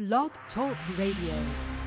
Blog Talk Radio.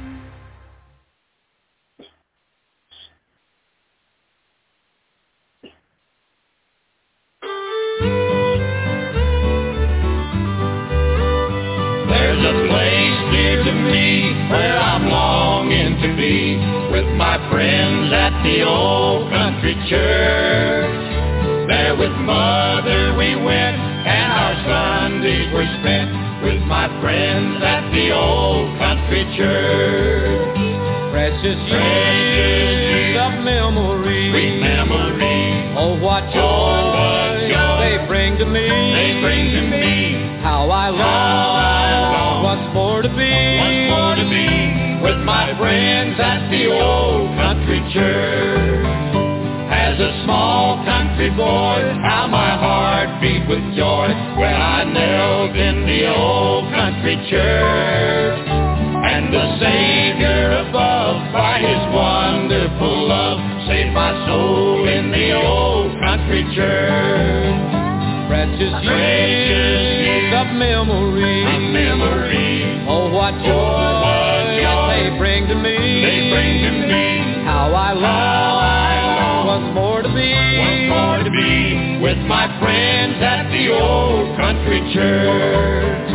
There's a place dear to me where I'm longing to be with my friends at the old country church. There with Mother we went and our Sundays were spent with my friends at the old country church. Precious years of memory, Sweet memory. oh what joy they bring to me. They bring to me. How I long once more to be with my friends at the old country church. As a small country boy, how my heart beat with joy when I knelt in the old country church. And the Savior above, by His wonderful love, saved my soul in the old country church. precious years of memory, oh what joy they bring to me. How I long once more to be with my friends at the old country church.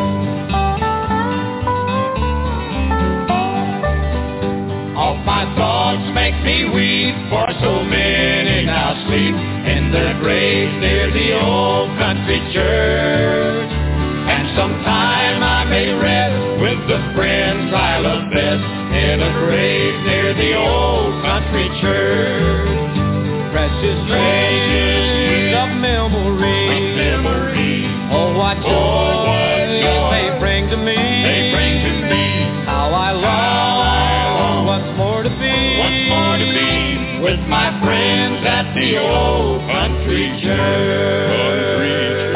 All my thoughts make me weep, for so many now sleep in their graves near the old country church. And sometime I may rest with the friends I love best in a grave near the old country church. precious years of memory, oh what joy they bring to me. How I long once more to be with my friends at the old country church.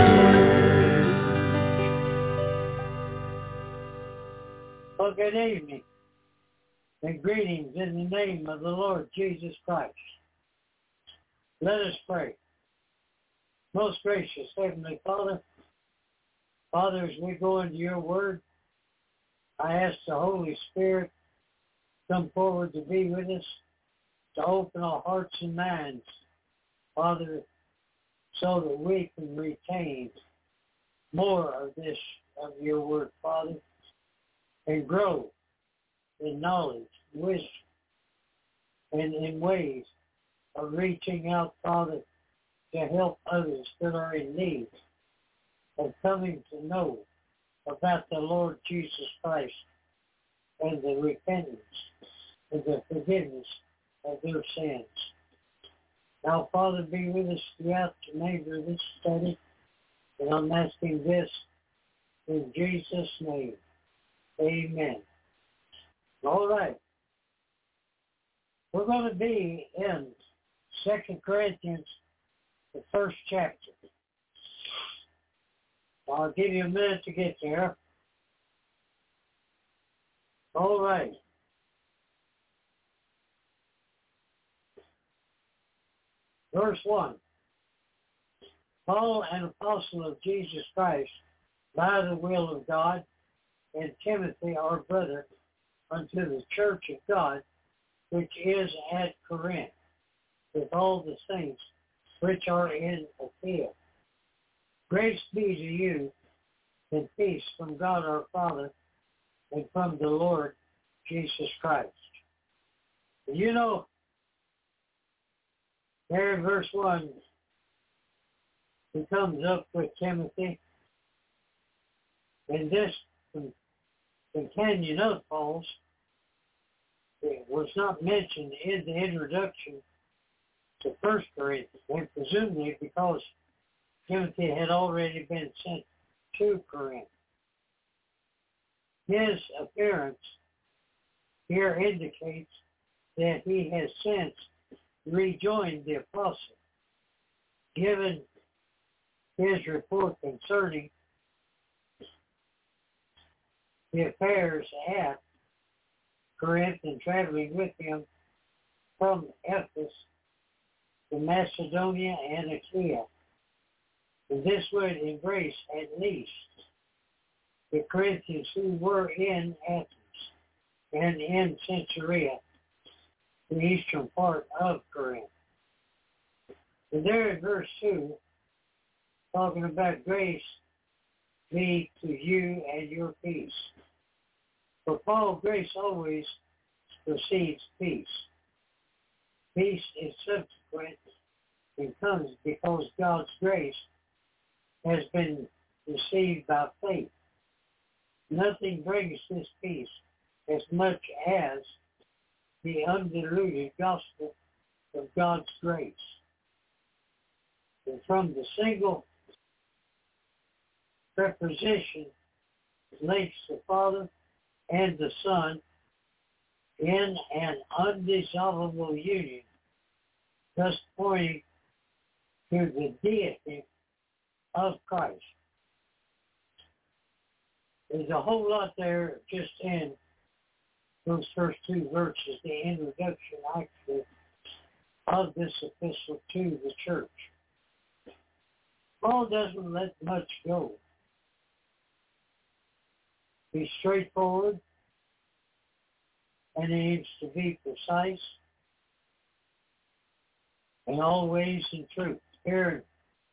Well, good evening and greetings in the name of the Lord Jesus Christ. Let us pray. Most gracious Heavenly Father, Father, as we go into your word, I ask the Holy Spirit to come forward to be with us, to open our hearts and minds, Father, so that we can retain more of this, of your word, Father, and grow in knowledge, wisdom, and in ways of reaching out, Father, to help others that are in need of coming to know about the Lord Jesus Christ and the repentance and the forgiveness of their sins. Now, Father, be with us throughout the remainder of this study, and I'm asking this in Jesus' name. Amen. All right. We're going to be in 2 Corinthians, the first chapter. I'll give you a minute to get there. All right. Verse 1. Paul, an apostle of Jesus Christ, by the will of God, and Timothy, our brother, unto the church of God, which is at Corinth, with all the saints which are in Achaia. Grace be to you, and peace from God our Father, and from the Lord Jesus Christ. You know, there in verse 1, he comes up with Timothy, and this companion of Paul's, it was not mentioned in the introduction to 1 Corinthians, and presumably because Timothy had already been sent to Corinth. His appearance here indicates that he has since rejoined the apostle, given his report concerning the affairs at Corinth and traveling with him from Ephesus to Macedonia and Achaia. And this would embrace at least the Corinthians who were in Athens and in Caesarea, the eastern part of Corinth. And there in verse 2, talking about grace be to you and your peace. For Paul, grace always precedes peace. Peace is subsequent and comes because God's grace has been received by faith. Nothing brings this peace as much as the undiluted gospel of God's grace. And from the single preposition links the Father and the Son in an undissoluble union, thus pointing to the deity of Christ. There's a whole lot there just in those first two verses, the introduction actually of this epistle to the church. Paul doesn't let much go. He's straightforward, and he needs to be precise and always in truth. Here,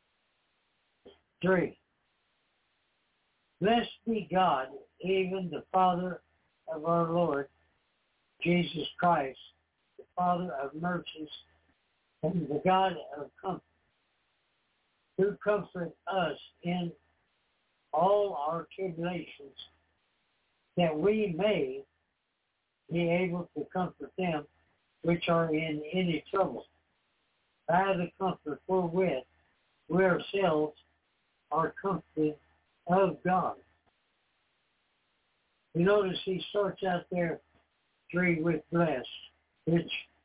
3. Blessed be God, even the Father of our Lord Jesus Christ, the Father of mercies and the God of comfort, who comfort us in all our tribulations, that we may be able to comfort them which are in any trouble, by the comfort wherewith we ourselves are comforted of God. You notice he starts out there 3 with blessed, which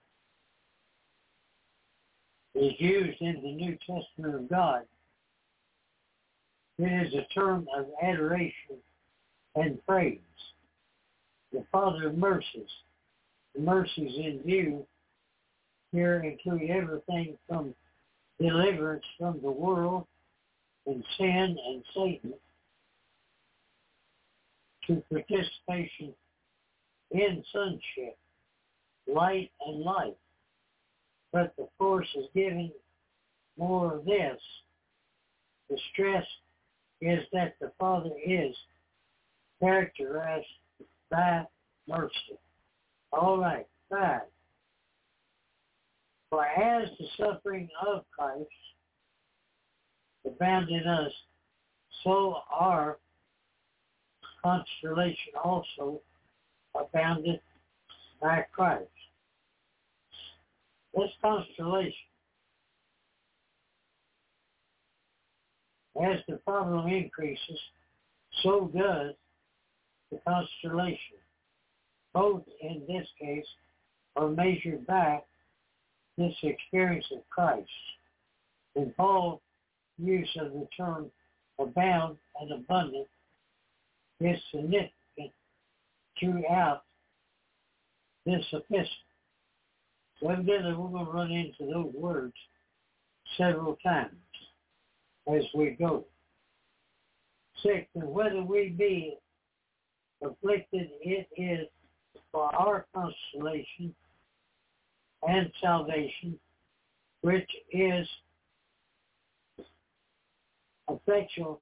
is used in the New Testament of God. It is a term of adoration and praise. The Father of mercies. The mercies in view here include everything from deliverance from the world and sin and Satan to participation in sonship, light and life. But the force is giving more of this. The stress is that the Father is characterized by mercy. All right, 5. For as the suffering of Christ abound in us, so our consolation also abounded by Christ. This consolation, as the problem increases, so does the consolation. Both in this case are measured by this experience of Christ. In Paul's use of the term abound and abundant is significant throughout this epistle. So evidently we're going to run into those words several times as we go. 6, and whether we be afflicted, it is for our consolation and salvation, which is effectual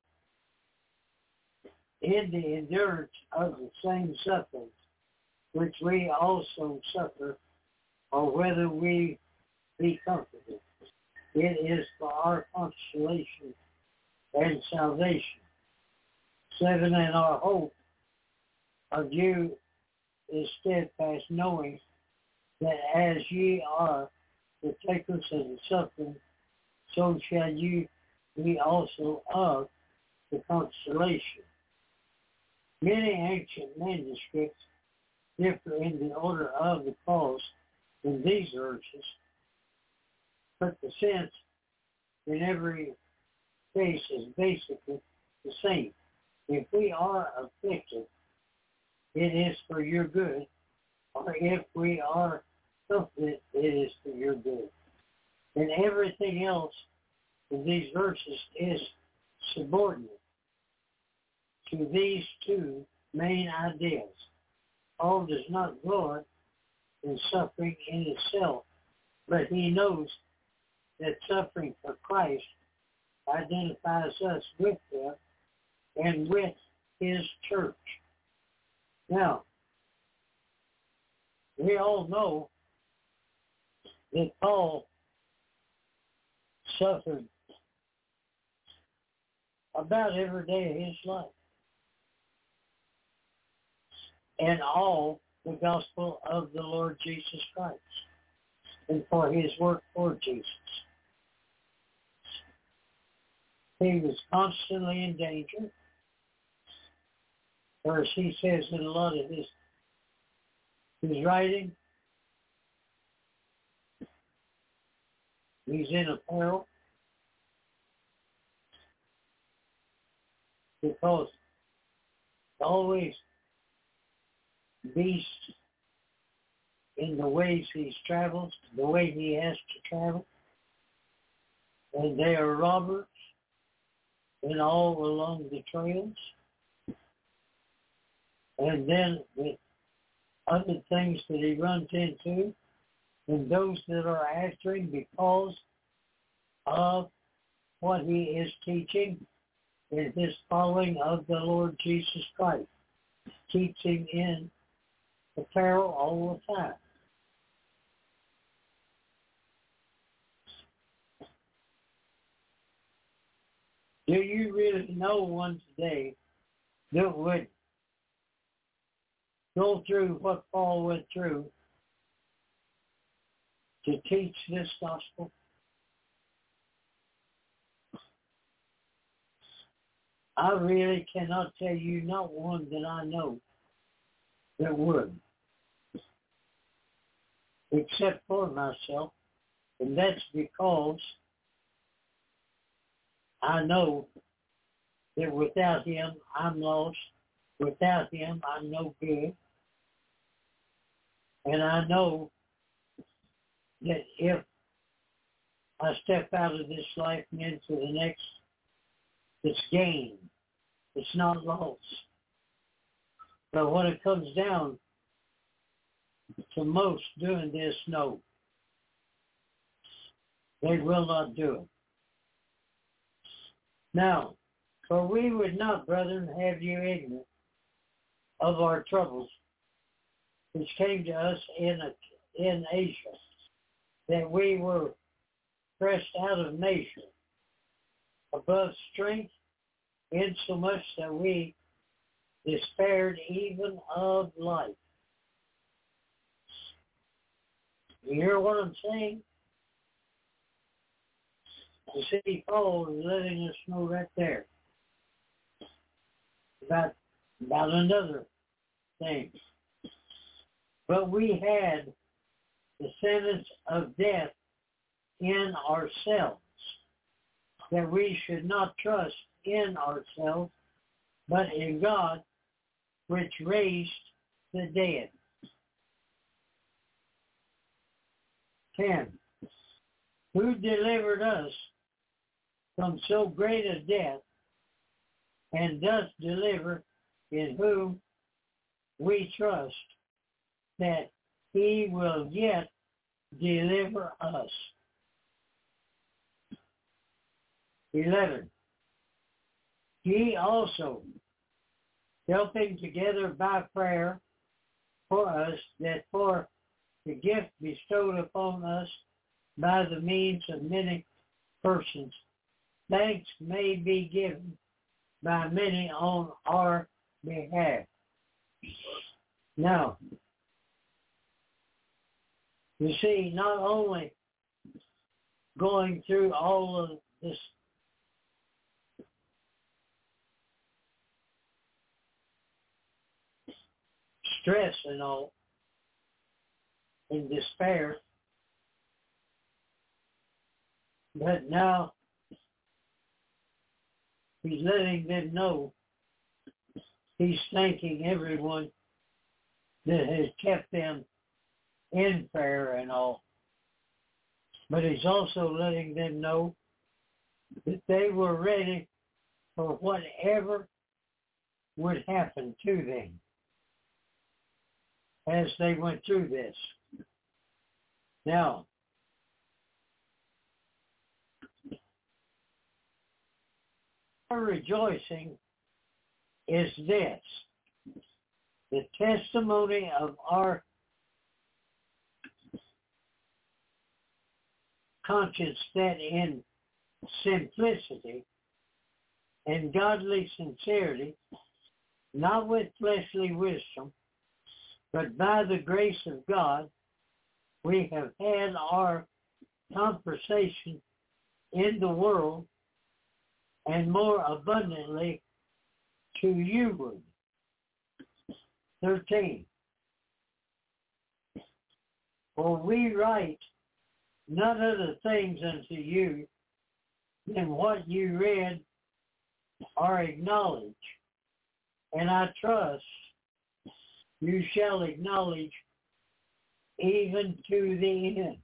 in the endurance of the same sufferings which we also suffer, or whether we be comforted. It is for our consolation and salvation. 7, and our hope of you is steadfast, knowing that as ye are the takers of the suffering, so shall you be also of the consolation. Many ancient manuscripts differ in the order of the clause in these verses, but the sense in every case is basically the same. If we are afflicted, it is for your good, or if we are comforted, it is for your good. And everything else in these verses is subordinate to these two main ideas. Paul does not glory in suffering in itself, but he knows that suffering for Christ identifies us with him and with his church. Now, we all know that Paul suffered about every day of his life and all the gospel of the Lord Jesus Christ and for his work for Jesus. He was constantly in danger, or as he says in a lot of his writing, he's in a peril because always beast in the ways he's traveled, the way he has to travel, and they are robbers and all along the trails, and then with other things that he runs into, and those that are after him because of what he is teaching in his following of the Lord Jesus Christ, keeps him in the peril all the time. Do you really know one today that would go through what Paul went through to teach this gospel? I really cannot tell you not one that I know that would, except for myself, and that's because I know that without him, I'm lost. Without him, I'm no good. And I know that if I step out of this life and into the next, it's gain. It's not loss. But when it comes down to most doing this, no. They will not do it. Now, for we would not, brethren, have you ignorant of our troubles, which came to us in Asia, that we were pressed out of measure, above strength, insomuch that we despaired even of life. You hear what I'm saying? You see, Paul is letting us know right there about another thing. But we had the sentence of death in ourselves, that we should not trust in ourselves, but in God, which raised the dead. 10. Who delivered us from so great a death, and does deliver, in whom we trust that he will yet deliver us. 11. Ye also, helping together by prayer for us, that for the gift bestowed upon us by the means of many persons, thanks may be given by many on our behalf. Now, you see, not only going through all of this stress and all, in despair, but now he's letting them know he's thanking everyone that has kept them in prayer and all. But he's also letting them know that they were ready for whatever would happen to them as they went through this. Now, our rejoicing is this, the testimony of our conscience that in simplicity and godly sincerity, not with fleshly wisdom, but by the grace of God, we have had our conversation in the world and more abundantly to you. 13. For we write none other things unto you than what you read or acknowledge, and I trust you shall acknowledge even to the end,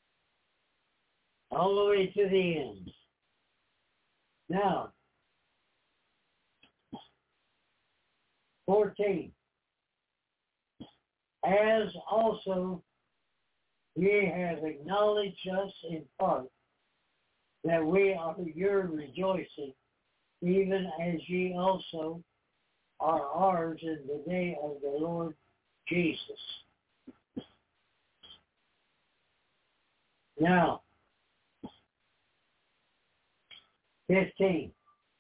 all the way to the end. Now, 14. As also ye have acknowledged us in part, that we are your rejoicing, even as ye also are ours in the day of the Lord Jesus. Now, 15.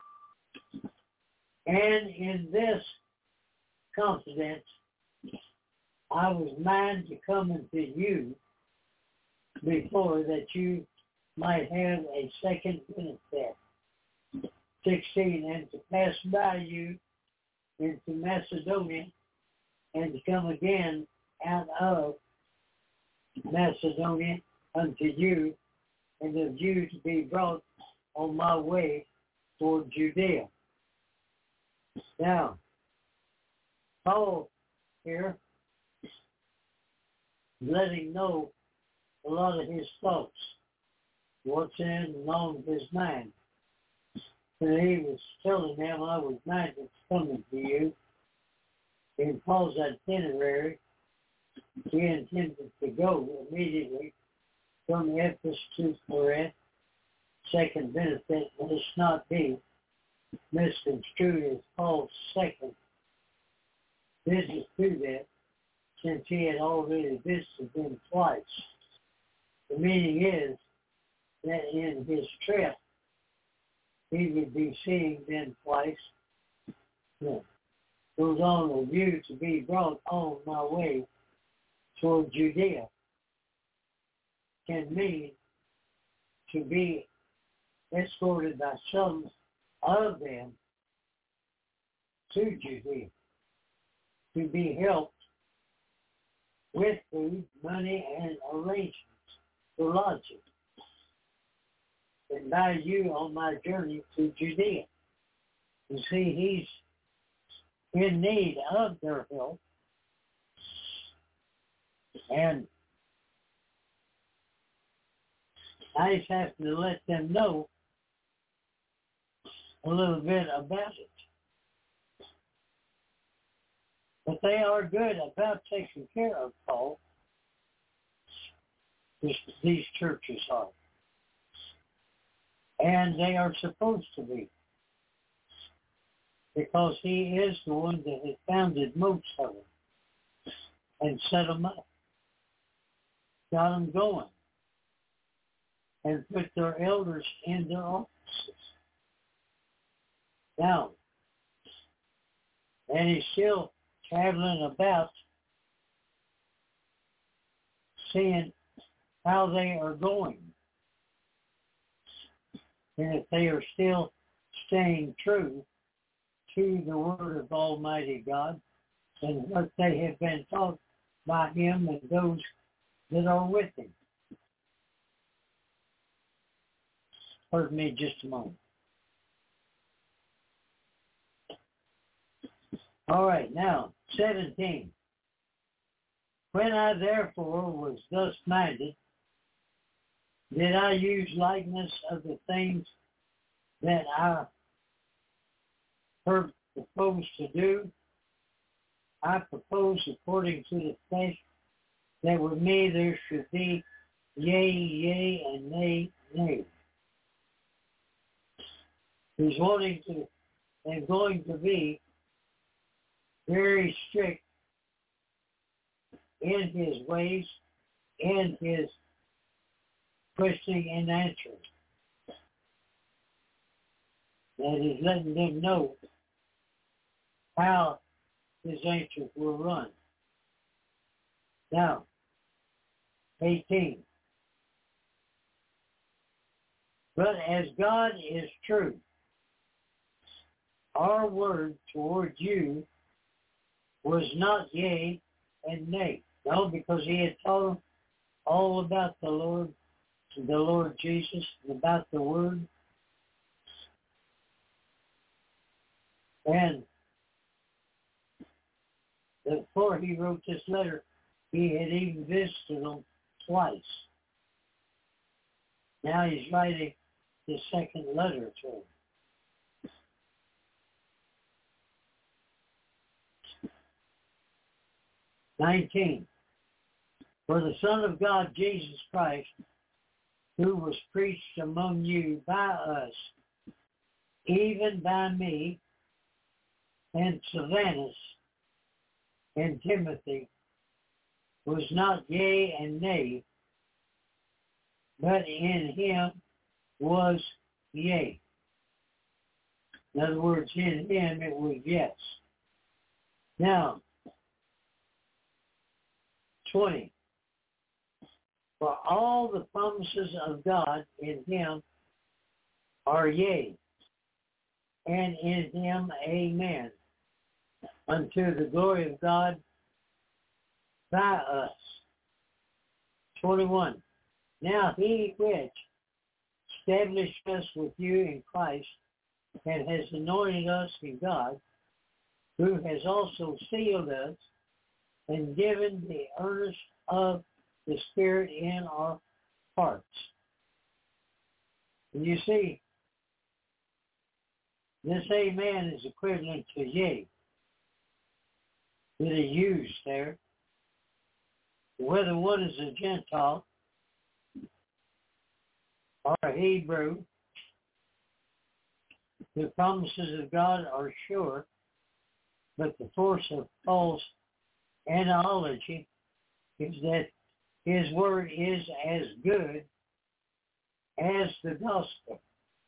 And in this confidence, I was minded to come unto you before, that you might have a second benefit. 16. And to pass by you into Macedonia, and to come again out of Macedonia unto you, and of you to be brought on my way toward Judea. Now, Paul here letting know a lot of his thoughts, what's in and on his mind. And he was telling them, I was minded coming to you. In Paul's itinerary, he intended to go immediately from Ephesus to Corinth. Second benefit must not be misconstrued as Paul's second visit to them, since he had already visited them twice. The meaning is that in his trip, he would be seeing them twice. Goes on a view to be brought on my way toward Judea. Can mean to be escorted by some of them to Judea, to be helped with food, money, and arrangements for lodging, and by you on my journey to Judea. You see, he's in need of their help, and I just have to let them know a little bit about it. But they are good about taking care of Paul. These churches are. And they are supposed to be. Because he is the one that has founded most of them and set them up. Got them going. And put their elders in their offices. Now, and he's still traveling about, seeing how they are going. And if they are still staying true to the Word of Almighty God and what they have been taught by him and those that are with him. Pardon me just a moment. All right, now, 17. When I therefore was thus minded, did I use likeness of the things that I propose to do, I propose according to the flesh, that with me there should be yea, yea, and nay, nay. He's wanting to and going to be very strict in his ways, in his questioning and answering. And he's letting them know how his answers will run. Now, 18. But as God is true, our word toward you was not yea and nay. No, because he had told them all about the Lord Jesus, about the word. And before he wrote this letter, he had even visited them twice. Now he's writing his second letter to them. "19. For the Son of God, Jesus Christ, who was preached among you by us, even by me, and Silvanus, and Timothy, was not yea and nay, but in him was yea." In other words, in him it was yes. Now, 20. For all the promises of God in him are yea, and in him amen, unto the glory of God by us. 21. Now he which established us with you in Christ and has anointed us in God, who has also sealed us and given the earnest of the Spirit in our hearts. And you see, this amen is equivalent to yea that is used there. Whether one is a Gentile or a Hebrew, the promises of God are sure, but the force of Paul's analogy is that his word is as good as the gospel,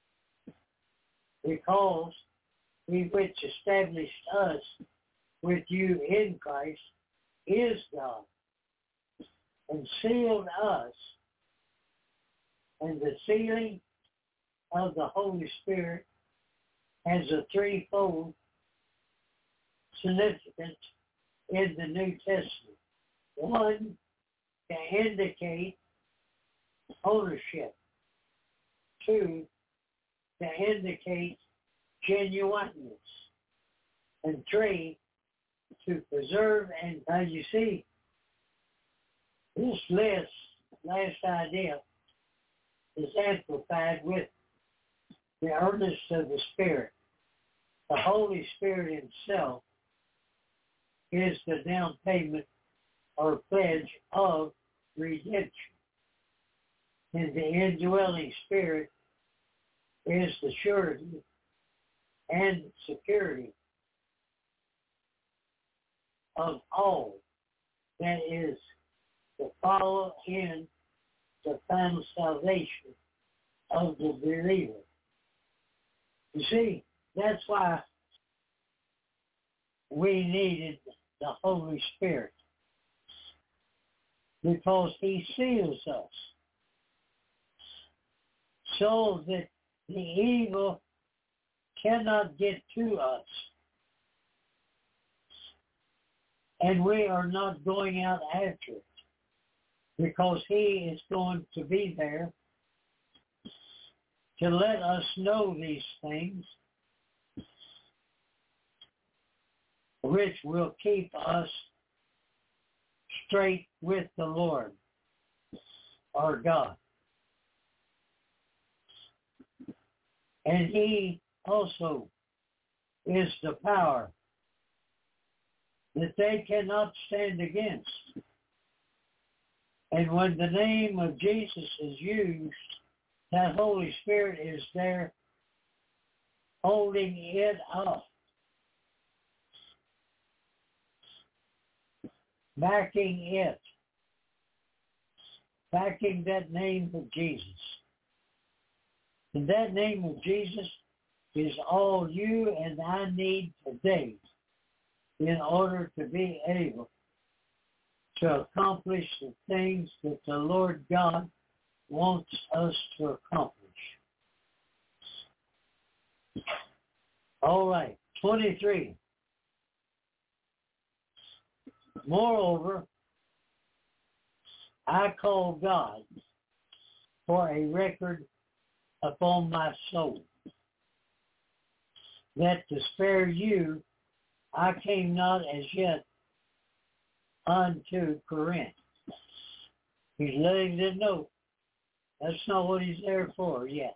because he which established us with you in Christ is God, and sealed us, and the sealing of the Holy Spirit has a threefold significance in the New Testament. One, to indicate ownership. Two, to indicate genuineness. And three, to preserve. And now you see, this last idea is amplified with the earnest of the Spirit. The Holy Spirit himself is the down payment or pledge of redemption. And the indwelling Spirit is the surety and security of all that is to follow in the final salvation of the believer. You see, that's why we needed the Holy Spirit, because he seals us so that the evil cannot get to us, and we are not going out after it, because he is going to be there to let us know these things, which will keep us straight with the Lord, our God. And he also is the power that they cannot stand against. And when the name of Jesus is used, that Holy Spirit is there holding it up, backing it, backing that name of Jesus. And that name of Jesus is all you and I need today in order to be able to accomplish the things that the Lord God wants us to accomplish. All right, 23. Moreover, I call God for a record upon my soul, that to spare you I came not as yet unto Corinth. He's letting them know that's not what he's there for yet.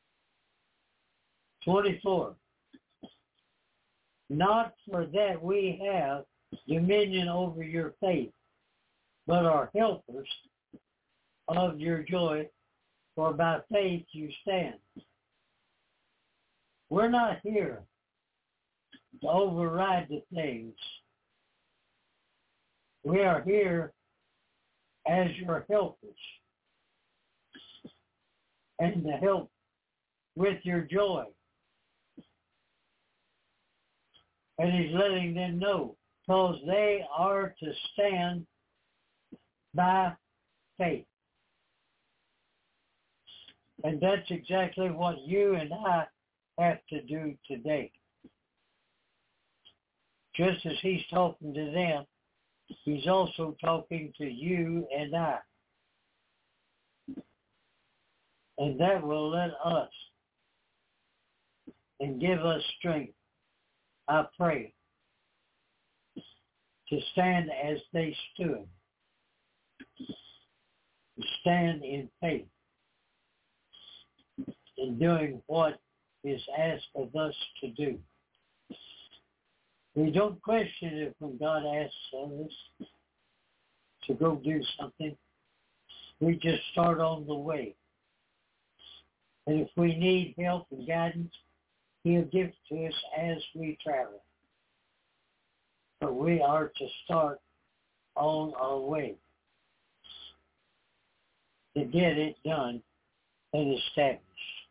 24. Not for that we have dominion over your faith, but are helpers of your joy, for by faith you stand. We're not here to override the things. We are here as your helpers and to help with your joy. And he's letting them know, because they are to stand by faith. And that's exactly what you and I have to do today. Just as he's talking to them, he's also talking to you and I. And that will let us and give us strength, I pray, to stand as they stood, to stand in faith, in doing what is asked of us to do. We don't question it when God asks us to go do something. We just start on the way. And if we need help and guidance, he'll give it to us as we travel. But we are to start on our way to get it done and established.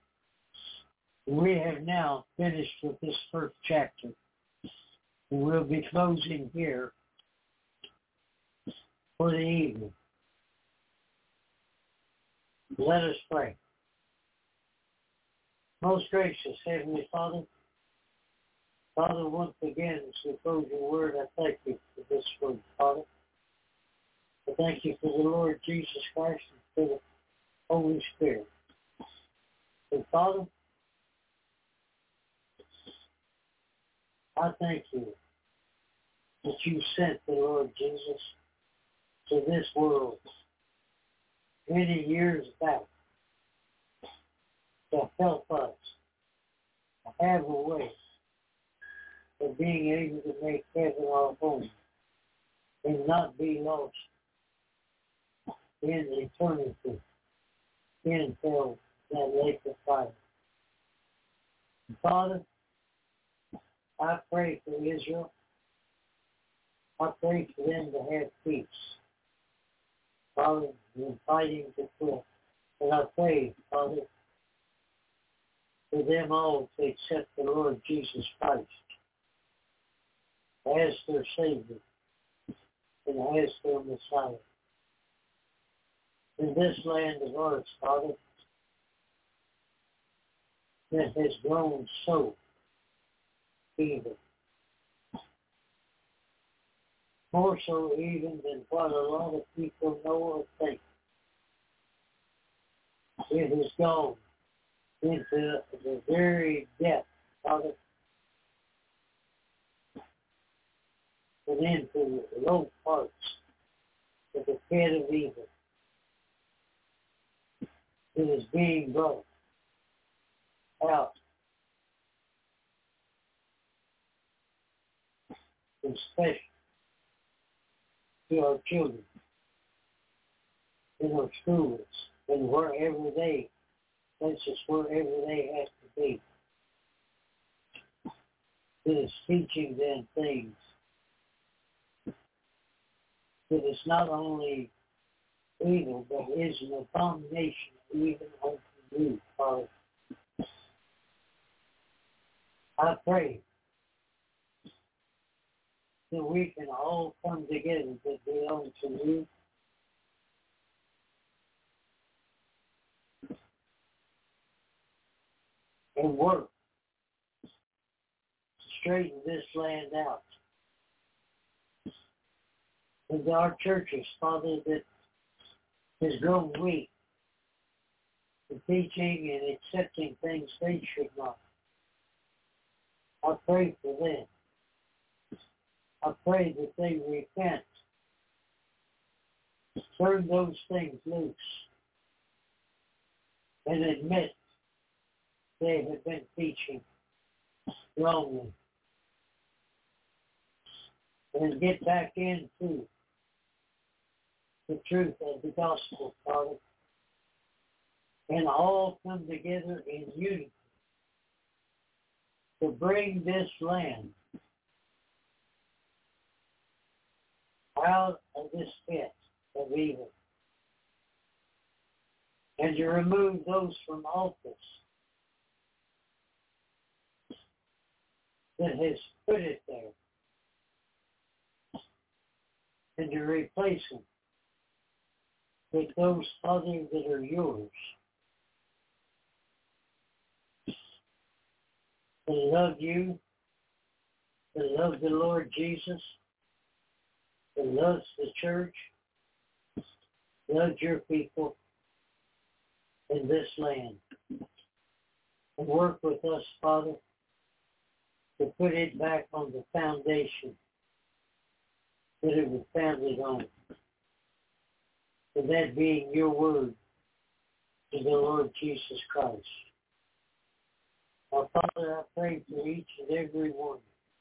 We have now finished with this first chapter. And we'll be closing here for the evening. Let us pray. Most gracious Heavenly Father, Father, once again, as we close your word, I thank you for this word, Father. I thank you for the Lord Jesus Christ and for the Holy Spirit. And Father, I thank you that you sent the Lord Jesus to this world many years back to help us to have a way of being able to make heaven our home and not be lost in eternity in hell, that lake of fire. And Father, I pray for Israel. I pray for them to have peace. Father, in fighting to quit. And I pray, Father, for them all to accept the Lord Jesus Christ as their Savior and as their Messiah. In this land of ours, Father, that has grown so evil. More so even than what a lot of people know or think. It has gone into the very depth, Father, and into the low parts of the pit of evil. It is being brought out especially to our children, in our schools, and wherever they, places wherever they have to be. It is teaching them things that is not only evil, but is an abomination even unto you, Father. I pray that we can all come together that belong to you. And work to straighten this land out. And our churches, Father, that has grown weak in teaching and accepting things they should not. I pray for them. I pray that they repent. Turn those things loose. And admit they have been teaching wrongly. And get back into the truth of the gospel, Father. And all come together in unity to bring this land out of this pit of evil. And to remove those from office that has put it there, and to replace them with those, Father, that are yours, that love you, that love the Lord Jesus, that loves the church, loves your people in this land. And work with us, Father, to put it back on the foundation that it was founded on. And that being your word to the Lord Jesus Christ. Now, Father, I pray for each and every one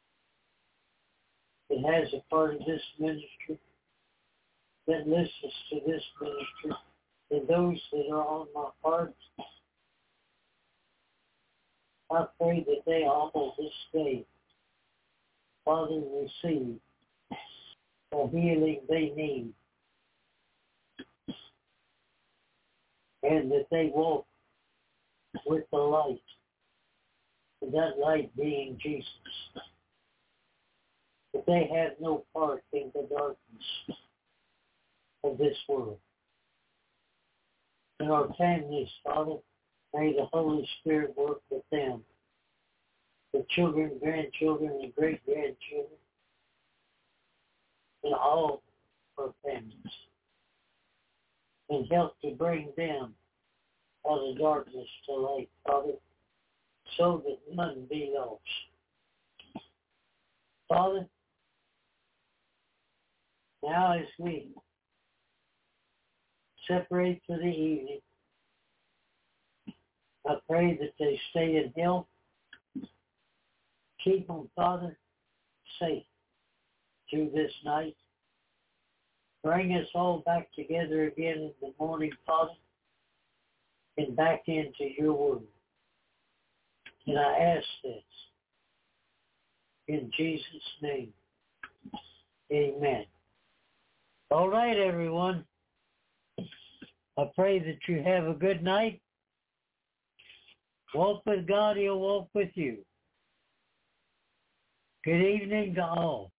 that has a part of this ministry, that listens to this ministry, and those that are on my heart. I pray that they all this day, Father, receive the healing they need, and that they walk with the light, and that light being Jesus. That they have no part in the darkness of this world. And our families, Father, may the Holy Spirit work with them, the children, grandchildren, and great-grandchildren, and all our families, and help to bring them out of darkness to light, Father, so that none be lost. Father, now as we separate for the evening, I pray that they stay in health. Keep them, Father, safe through this night. Bring us all back together again in the morning, Father, and back into your word. And I ask this in Jesus' name. Amen. All right, everyone. I pray that you have a good night. Walk with God, He'll walk with you. Good evening to all.